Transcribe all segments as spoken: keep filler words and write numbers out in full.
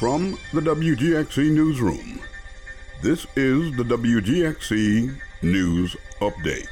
From the W G X C Newsroom, this is the W G X C News Update.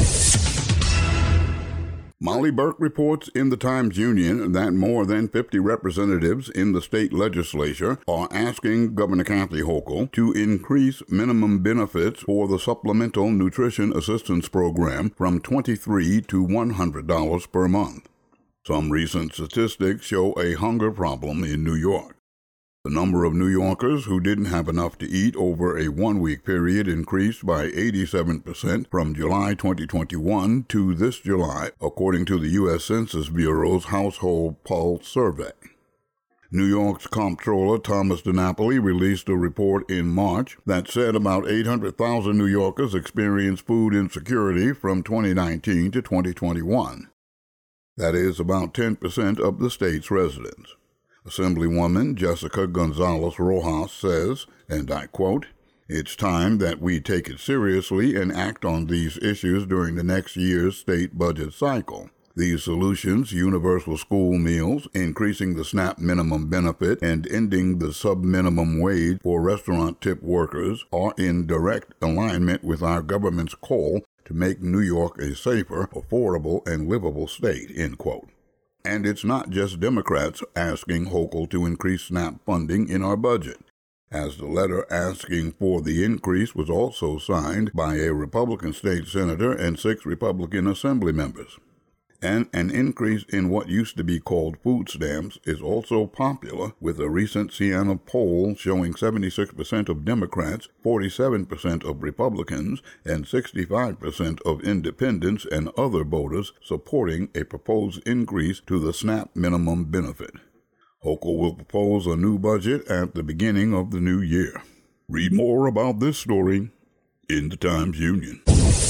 Molly Burke reports in the Times-Union that more than fifty representatives in the state legislature are asking Governor Kathy Hochul to increase minimum benefits for the Supplemental Nutrition Assistance Program from twenty-three dollars to one hundred dollars per month. Some recent statistics show a hunger problem in New York. The number of New Yorkers who didn't have enough to eat over a one-week period increased by eighty-seven percent from July twenty twenty-one to this July, according to the U S Census Bureau's Household Pulse Survey. New York's Comptroller Thomas DiNapoli released a report in March that said about eight hundred thousand New Yorkers experienced food insecurity from twenty nineteen to twenty twenty-one. That is about ten percent of the state's residents. Assemblywoman Jessica Gonzalez Rojas says, and I quote, "It's time that we take it seriously and act on these issues during the next year's state budget cycle. These solutions, universal school meals, increasing the SNAP minimum benefit, and ending the sub-minimum wage for restaurant tip workers, are in direct alignment with our government's call to make New York a safer, affordable, and livable state," end quote. And it's not just Democrats asking Hochul to increase SNAP funding in our budget, as the letter asking for the increase was also signed by a Republican state senator and six Republican assembly members. And an increase in what used to be called food stamps is also popular, with a recent Siena poll showing seventy-six percent of Democrats, forty-seven percent of Republicans, and sixty-five percent of independents and other voters supporting a proposed increase to the SNAP minimum benefit. Hochul will propose a new budget at the beginning of the new year. Read more about this story in the Times-Union.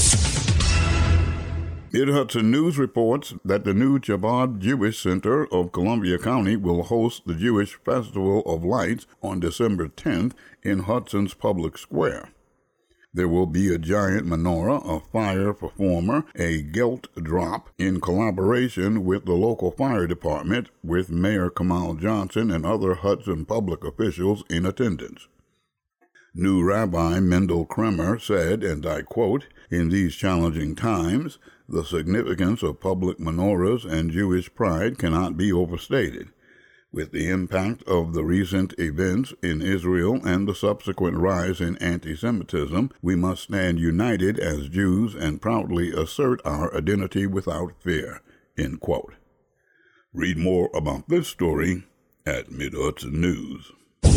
Mid-Hudson News reports that the new Chabad Jewish Center of Columbia County will host the Jewish Festival of Lights on December tenth in Hudson's Public Square. There will be a giant menorah, a fire performer, a gelt drop in collaboration with the local fire department, with Mayor Kamal Johnson and other Hudson public officials in attendance. New Rabbi Mendel Kremer said, and I quote, "In these challenging times, the significance of public menorahs and Jewish pride cannot be overstated. With the impact of the recent events in Israel and the subsequent rise in anti-Semitism, we must stand united as Jews and proudly assert our identity without fear," end quote. Read more about this story at Mid-Hudson News.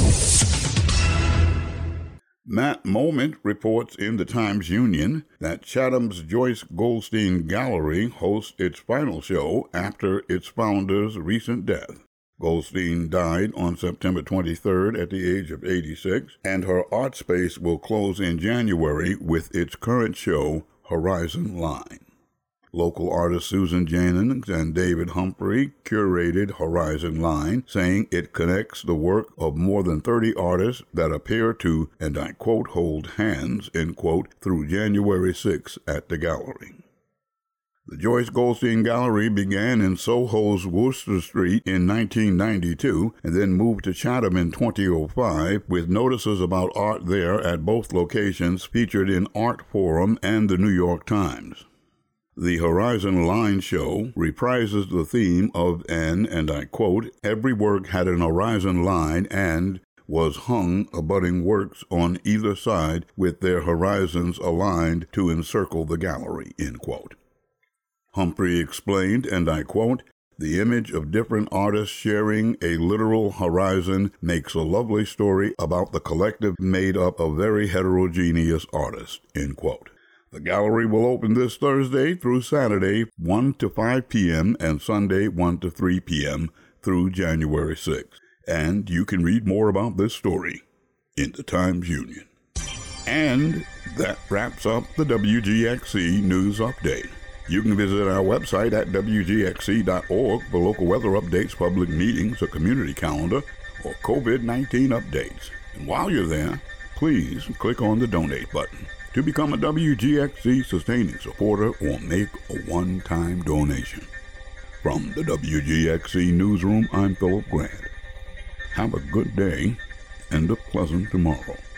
Matt Moment reports in the Times-Union that Chatham's Joyce Goldstein Gallery hosts its final show after its founder's recent death. Goldstein died on September twenty-third at the age of eighty-six, and her art space will close in January with its current show, Horizon Line. Local artists Susan Jennings and David Humphrey curated Horizon Line, saying it connects the work of more than thirty artists that appear to, and I quote, hold hands, end quote, through January sixth at the gallery. The Joyce Goldstein Gallery began in Soho's Worcester Street in nineteen ninety-two and then moved to Chatham in two thousand five, with notices about art there at both locations featured in Art Forum and the New York Times. The Horizon Line show reprises the theme of an, and I quote, "every work had an horizon line and was hung abutting works on either side with their horizons aligned to encircle the gallery," end quote. Humphrey explained, and I quote, "the image of different artists sharing a literal horizon makes a lovely story about the collective made up of very heterogeneous artists," end quote. The gallery will open this Thursday through Saturday, one to five p.m., and Sunday, one to three p.m., through January sixth. And you can read more about this story in the Times-Union. And that wraps up the W G X C News Update. You can visit our website at W G X C dot org for local weather updates, public meetings, a community calendar, or COVID nineteen updates. And while you're there, please click on the donate button to become a W G X C sustaining supporter or make a one-time donation. From the W G X C Newsroom, I'm Philip Grant. Have a good day and a pleasant tomorrow.